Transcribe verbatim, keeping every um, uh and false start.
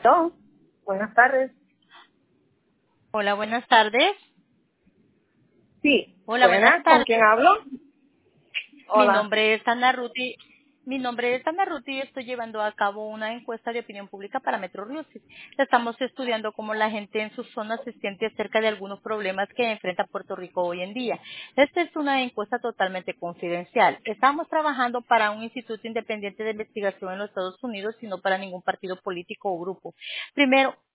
No, buenas tardes. Hola, buenas tardes. Sí, Hola, buenas buenas, ¿con tardes. quién hablo? Mi Hola. nombre es Ana Ruti. Mi nombre es Ana Ruti y estoy llevando a cabo una encuesta de opinión pública para Metro Music. Estamos estudiando cómo la gente en su zona se siente acerca de algunos problemas que enfrenta Puerto Rico hoy en día. Esta es una encuesta totalmente confidencial. Estamos trabajando para un instituto independiente de investigación en los Estados Unidos y no para ningún partido político o grupo. Primero,